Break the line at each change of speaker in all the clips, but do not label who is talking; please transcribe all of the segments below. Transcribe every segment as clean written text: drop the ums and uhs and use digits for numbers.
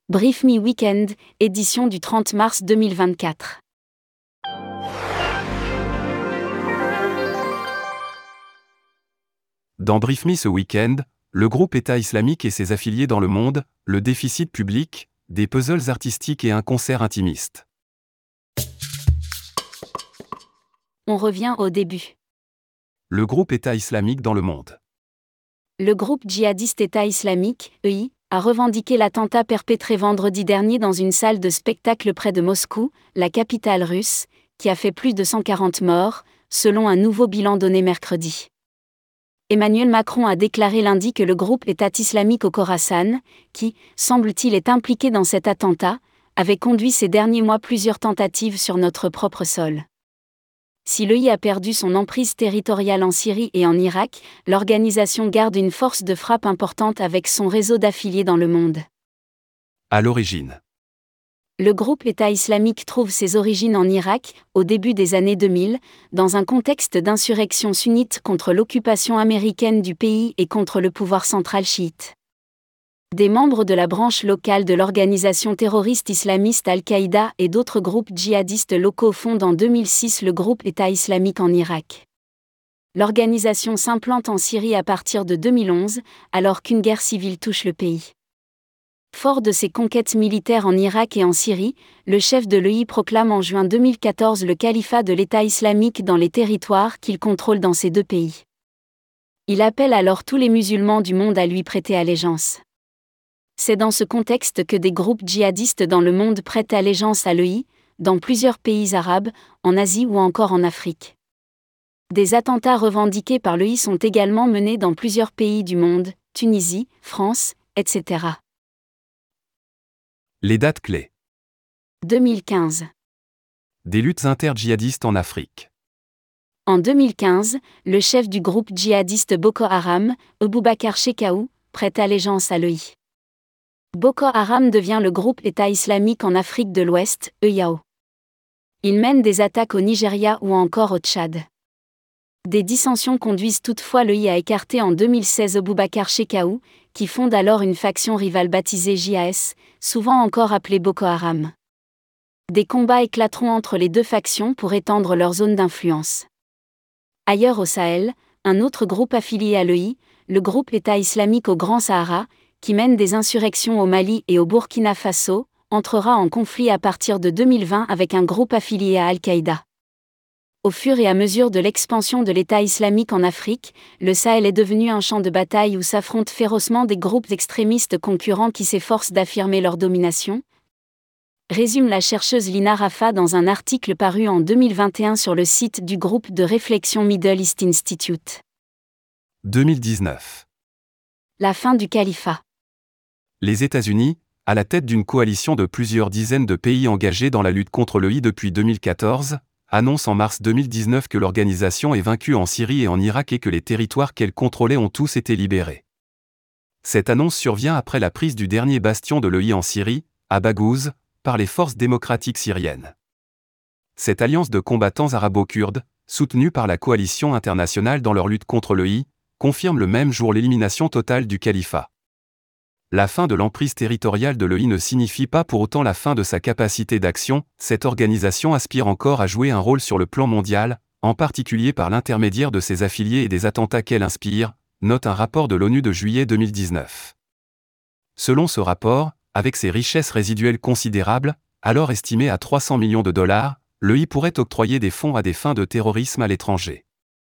Brief Me Weekend, édition du 30 mars 2024.
Dans Brief Me ce week-end, le groupe État islamique et ses affiliés dans le monde, le déficit public, des puzzles artistiques et un concert intimiste.
On revient au début.
Le groupe État islamique dans le monde.
Le groupe djihadiste État islamique, EI, a revendiqué l'attentat perpétré vendredi dernier dans une salle de spectacle près de Moscou, la capitale russe, qui a fait plus de 140 morts, selon un nouveau bilan donné mercredi. Emmanuel Macron a déclaré lundi que le groupe État islamique au Khorasan, qui, semble-t-il, est impliqué dans cet attentat, avait conduit ces derniers mois plusieurs tentatives sur notre propre sol. Si l'EI a perdu son emprise territoriale en Syrie et en Irak, l'organisation garde une force de frappe importante avec son réseau d'affiliés dans le monde.
À l'origine.
Le groupe État islamique trouve ses origines en Irak, au début des années 2000, dans un contexte d'insurrection sunnite contre l'occupation américaine du pays et contre le pouvoir central chiite. Des membres de la branche locale de l'organisation terroriste islamiste Al-Qaïda et d'autres groupes djihadistes locaux fondent en 2006 le groupe État islamique en Irak. L'organisation s'implante en Syrie à partir de 2011, alors qu'une guerre civile touche le pays. Fort de ses conquêtes militaires en Irak et en Syrie, le chef de l'EI proclame en juin 2014 le califat de l'État islamique dans les territoires qu'il contrôle dans ces deux pays. Il appelle alors tous les musulmans du monde à lui prêter allégeance. C'est dans ce contexte que des groupes djihadistes dans le monde prêtent allégeance à l'EI, dans plusieurs pays arabes, en Asie ou encore en Afrique. Des attentats revendiqués par l'EI sont également menés dans plusieurs pays du monde, Tunisie, France, etc.
Les dates clés.
2015.
Des luttes inter-djihadistes en Afrique.
En 2015, le chef du groupe djihadiste Boko Haram, Abubakar Shekau, prête allégeance à l'EI. Boko Haram devient le groupe État islamique en Afrique de l'Ouest, EIAO. Il mène des attaques au Nigeria ou encore au Tchad. Des dissensions conduisent toutefois l'EI à écarter en 2016 Abubakar Shekau, qui fonde alors une faction rivale baptisée JAS, souvent encore appelée Boko Haram. Des combats éclateront entre les deux factions pour étendre leur zone d'influence. Ailleurs au Sahel, un autre groupe affilié à l'EI, le groupe État islamique au Grand Sahara, qui mène des insurrections au Mali et au Burkina Faso, entrera en conflit à partir de 2020 avec un groupe affilié à Al-Qaïda. Au fur et à mesure de l'expansion de l'État islamique en Afrique, le Sahel est devenu un champ de bataille où s'affrontent férocement des groupes extrémistes concurrents qui s'efforcent d'affirmer leur domination. Résume la chercheuse Lina Rafa dans un article paru en 2021 sur le site du groupe de réflexion Middle East Institute.
2019.
La fin du califat.
Les États-Unis, à la tête d'une coalition de plusieurs dizaines de pays engagés dans la lutte contre l'EI depuis 2014, annonce en mars 2019 que l'organisation est vaincue en Syrie et en Irak et que les territoires qu'elle contrôlait ont tous été libérés. Cette annonce survient après la prise du dernier bastion de l'EI en Syrie, à Baghouz, par les forces démocratiques syriennes. Cette alliance de combattants arabo-kurdes, soutenue par la coalition internationale dans leur lutte contre l'EI, confirme le même jour l'élimination totale du califat. La fin de l'emprise territoriale de l'EI ne signifie pas pour autant la fin de sa capacité d'action, cette organisation aspire encore à jouer un rôle sur le plan mondial, en particulier par l'intermédiaire de ses affiliés et des attentats qu'elle inspire, note un rapport de l'ONU de juillet 2019. Selon ce rapport, avec ses richesses résiduelles considérables, alors estimées à 300 millions de dollars, l'EI pourrait octroyer des fonds à des fins de terrorisme à l'étranger.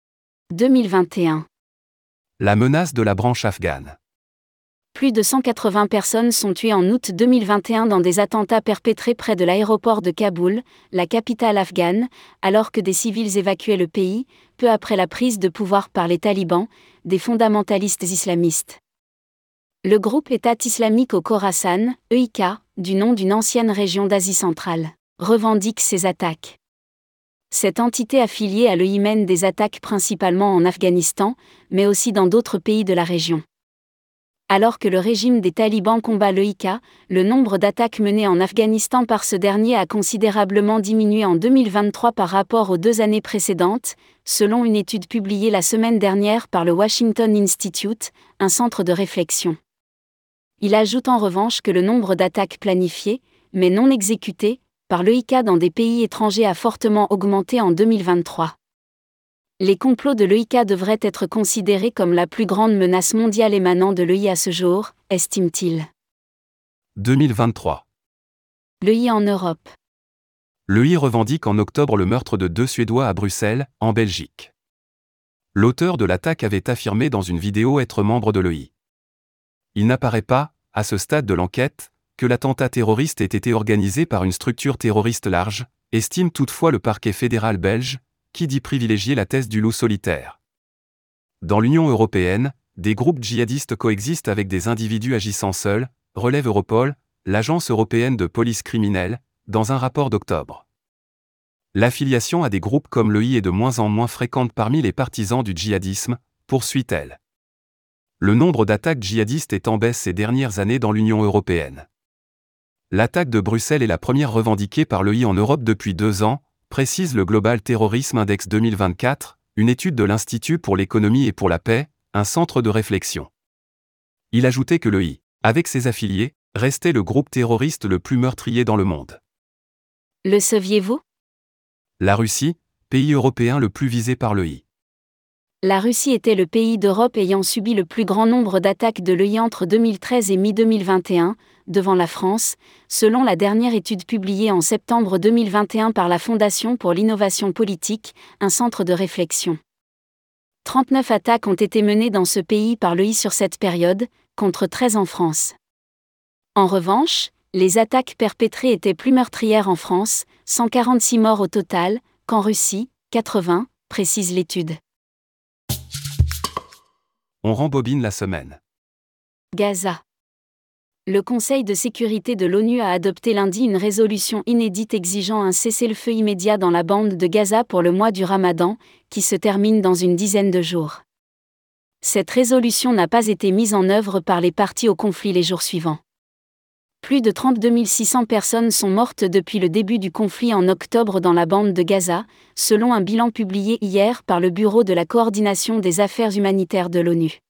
2021.
La menace de la branche afghane.
Plus de 180 personnes sont tuées en août 2021 dans des attentats perpétrés près de l'aéroport de Kaboul, la capitale afghane, alors que des civils évacuaient le pays, peu après la prise de pouvoir par les talibans, des fondamentalistes islamistes. Le groupe État islamique au Khorasan, EIK, du nom d'une ancienne région d'Asie centrale, revendique ces attaques. Cette entité affiliée à l'EI mène des attaques principalement en Afghanistan, mais aussi dans d'autres pays de la région. Alors que le régime des talibans combat l'EIK, le nombre d'attaques menées en Afghanistan par ce dernier a considérablement diminué en 2023 par rapport aux 2 années précédentes, selon une étude publiée la semaine dernière par le Washington Institute, un centre de réflexion. Il ajoute en revanche que le nombre d'attaques planifiées, mais non exécutées, par l'EIK dans des pays étrangers a fortement augmenté en 2023. Les complots de l'EIK devraient être considérés comme la plus grande menace mondiale émanant de l'EI à ce jour, estime-t-il.
2023.
L'EI en Europe.
L'EI revendique en octobre le meurtre de 2 Suédois à Bruxelles, en Belgique. L'auteur de l'attaque avait affirmé dans une vidéo être membre de l'EI. Il n'apparaît pas, à ce stade de l'enquête, que l'attentat terroriste ait été organisé par une structure terroriste large, estime toutefois le parquet fédéral belge, qui dit privilégier la thèse du loup solitaire. Dans l'Union européenne, des groupes djihadistes coexistent avec des individus agissant seuls, relève Europol, l'agence européenne de police criminelle, dans un rapport d'octobre. L'affiliation à des groupes comme l'EI est de moins en moins fréquente parmi les partisans du djihadisme, poursuit-elle. Le nombre d'attaques djihadistes est en baisse ces dernières années dans l'Union européenne. L'attaque de Bruxelles est la première revendiquée par l'EI en Europe depuis 2 ans, précise le Global Terrorism Index 2024, une étude de l'Institut pour l'économie et pour la paix, un centre de réflexion. Il ajoutait que l'EI, avec ses affiliés, restait le groupe terroriste le plus meurtrier dans le monde.
Le saviez-vous ?
La Russie, pays européen le plus visé par l'EI.
La Russie était le pays d'Europe ayant subi le plus grand nombre d'attaques de l'EI entre 2013 et mi-2021, devant la France, selon la dernière étude publiée en septembre 2021 par la Fondation pour l'innovation politique, un centre de réflexion. 39 attaques ont été menées dans ce pays par l'EI sur cette période, contre 13 en France. En revanche, les attaques perpétrées étaient plus meurtrières en France, 146 morts au total, qu'en Russie, 80, précise l'étude.
On rembobine la semaine.
Gaza. Le Conseil de sécurité de l'ONU a adopté lundi une résolution inédite exigeant un cessez-le-feu immédiat dans la bande de Gaza pour le mois du Ramadan, qui se termine dans une dizaine de jours. Cette résolution n'a pas été mise en œuvre par les parties au conflit les jours suivants. Plus de 32 600 personnes sont mortes depuis le début du conflit en octobre dans la bande de Gaza, selon un bilan publié hier par le Bureau de la coordination des affaires humanitaires de l'ONU.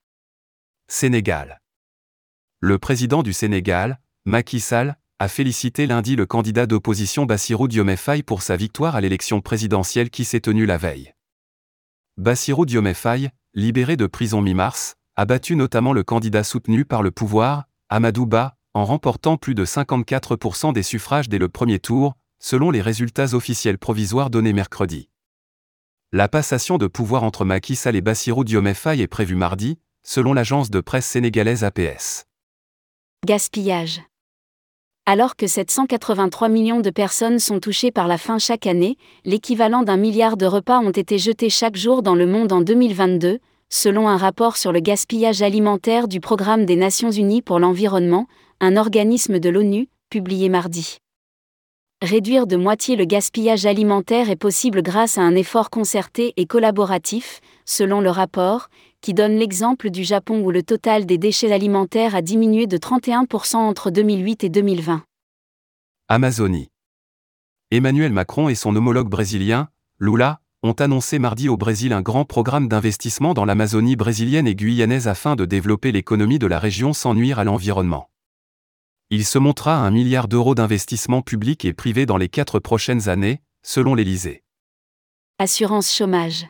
Sénégal. Le président du Sénégal, Macky Sall, a félicité lundi le candidat d'opposition Bassirou Diomaye Faye pour sa victoire à l'élection présidentielle qui s'est tenue la veille. Bassirou Diomaye Faye, libéré de prison mi-mars, a battu notamment le candidat soutenu par le pouvoir, Amadou Ba, en remportant plus de 54% des suffrages dès le premier tour, selon les résultats officiels provisoires donnés mercredi. La passation de pouvoir entre Macky Sall et Bassirou Diomaye Faye est prévue mardi, selon l'agence de presse sénégalaise APS.
Gaspillage. Alors que 783 millions de personnes sont touchées par la faim chaque année, l'équivalent d'1 milliard de repas ont été jetés chaque jour dans le monde en 2022, selon un rapport sur le gaspillage alimentaire du Programme des Nations Unies pour l'environnement, un organisme de l'ONU, publié mardi. Réduire de moitié le gaspillage alimentaire est possible grâce à un effort concerté et collaboratif, selon le rapport, qui donne l'exemple du Japon où le total des déchets alimentaires a diminué de 31% entre 2008 et 2020.
Amazonie. Emmanuel Macron et son homologue brésilien, Lula, ont annoncé mardi au Brésil un grand programme d'investissement dans l'Amazonie brésilienne et guyanaise afin de développer l'économie de la région sans nuire à l'environnement. Il se montera à 1 milliard d'euros d'investissement public et privé dans les 4 prochaines années, selon l'Élysée.
Assurance chômage.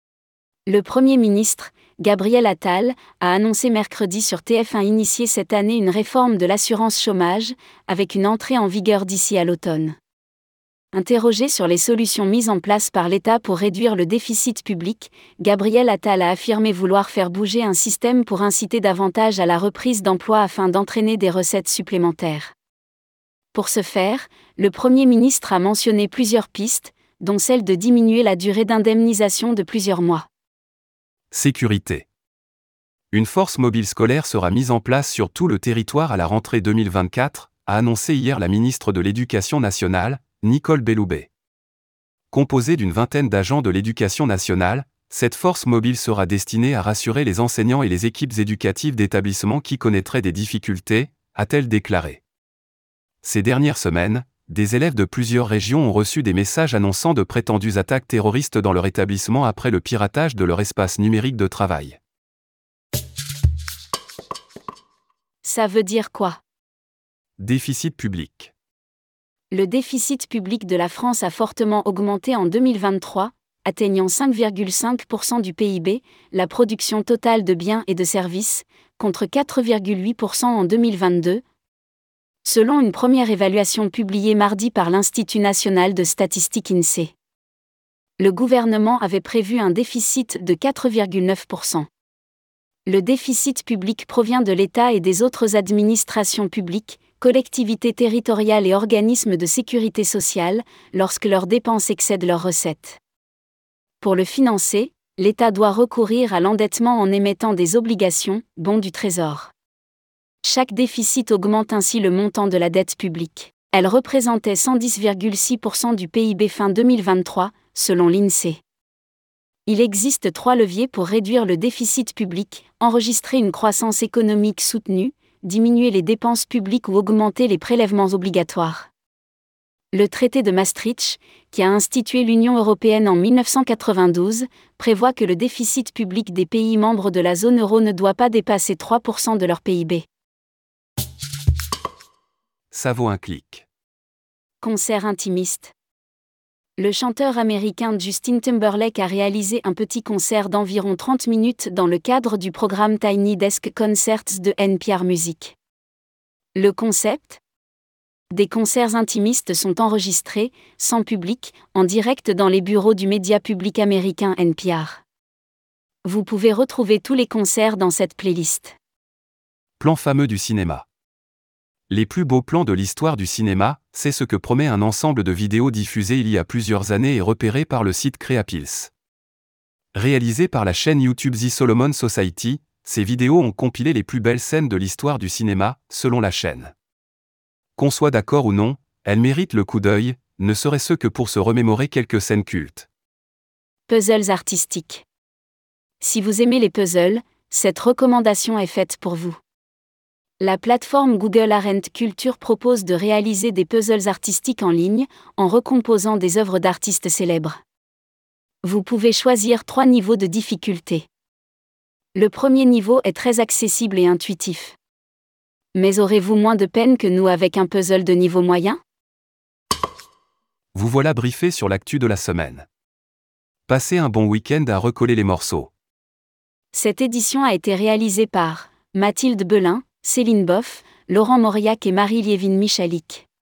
Le Premier ministre, Gabriel Attal, a annoncé mercredi sur TF1 initier cette année une réforme de l'assurance chômage, avec une entrée en vigueur d'ici à l'automne. Interrogé sur les solutions mises en place par l'État pour réduire le déficit public, Gabriel Attal a affirmé vouloir faire bouger un système pour inciter davantage à la reprise d'emploi afin d'entraîner des recettes supplémentaires. Pour ce faire, le Premier ministre a mentionné plusieurs pistes, dont celle de diminuer la durée d'indemnisation de plusieurs mois.
Sécurité. Une force mobile scolaire sera mise en place sur tout le territoire à la rentrée 2024, a annoncé hier la ministre de l'Éducation nationale, Nicole Belloubet. Composée d'une 20aine d'agents de l'Éducation nationale, cette force mobile sera destinée à rassurer les enseignants et les équipes éducatives d'établissements qui connaîtraient des difficultés, a-t-elle déclaré. Ces dernières semaines, des élèves de plusieurs régions ont reçu des messages annonçant de prétendues attaques terroristes dans leur établissement après le piratage de leur espace numérique de travail.
Ça veut dire quoi?
Déficit public.
Le déficit public de la France a fortement augmenté en 2023, atteignant 5,5% du PIB, la production totale de biens et de services, contre 4,8% en 2022, selon une première évaluation publiée mardi par l'Institut national de statistique INSEE. Le gouvernement avait prévu un déficit de 4,9%. Le déficit public provient de l'État et des autres administrations publiques, collectivités territoriales et organismes de sécurité sociale, lorsque leurs dépenses excèdent leurs recettes. Pour le financer, l'État doit recourir à l'endettement en émettant des obligations, bons du Trésor. Chaque déficit augmente ainsi le montant de la dette publique. Elle représentait 110,6% du PIB fin 2023, selon l'INSEE. Il existe 3 leviers pour réduire le déficit public: enregistrer une croissance économique soutenue, diminuer les dépenses publiques ou augmenter les prélèvements obligatoires. Le traité de Maastricht, qui a institué l'Union européenne en 1992, prévoit que le déficit public des pays membres de la zone euro ne doit pas dépasser 3% de leur PIB.
Ça vaut un clic.
Concert intimiste. Le chanteur américain Justin Timberlake a réalisé un petit concert d'environ 30 minutes dans le cadre du programme Tiny Desk Concerts de NPR Music. Le concept ? Des concerts intimistes sont enregistrés, sans public, en direct dans les bureaux du média public américain NPR. Vous pouvez retrouver tous les concerts dans cette playlist.
Plan fameux du cinéma. Les plus beaux plans de l'histoire du cinéma, c'est ce que promet un ensemble de vidéos diffusées il y a plusieurs années et repérées par le site Creapills. Réalisées par la chaîne YouTube The Solomon Society, ces vidéos ont compilé les plus belles scènes de l'histoire du cinéma, selon la chaîne. Qu'on soit d'accord ou non, elles méritent le coup d'œil, ne serait-ce que pour se remémorer quelques scènes cultes.
Puzzles artistiques. Si vous aimez les puzzles, cette recommandation est faite pour vous. La plateforme Google Art Culture propose de réaliser des puzzles artistiques en ligne, en recomposant des œuvres d'artistes célèbres. Vous pouvez choisir 3 niveaux de difficulté. Le premier niveau est très accessible et intuitif. Mais aurez-vous moins de peine que nous avec un puzzle de niveau moyen ?
Vous voilà briefé sur l'actu de la semaine. Passez un bon week-end à recoller les morceaux.
Cette édition a été réalisée par Mathilde Belin, Céline Boff, Laurent Mauriac et Marie-Liévine Michalik.